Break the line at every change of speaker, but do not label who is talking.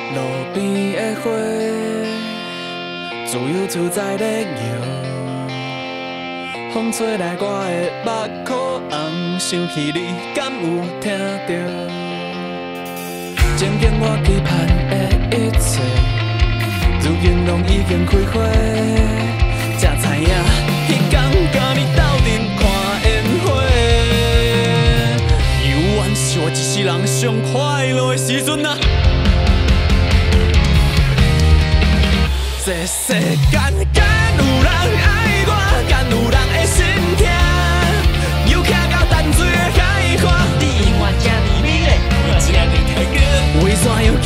路边的花，自由自在咧摇。风吹来我的目眶红，想起你，敢有听到？曾经我期盼的一切，如今拢已經開花。才知影，迄天甲你鬥陣看煙花，猶原是我一世人上快樂的時陣啊！這世間敢有人愛我，敢有人會心痛？又徛到淡水的海岸，你永遠這呢美麗，這呢太高，為怎樣？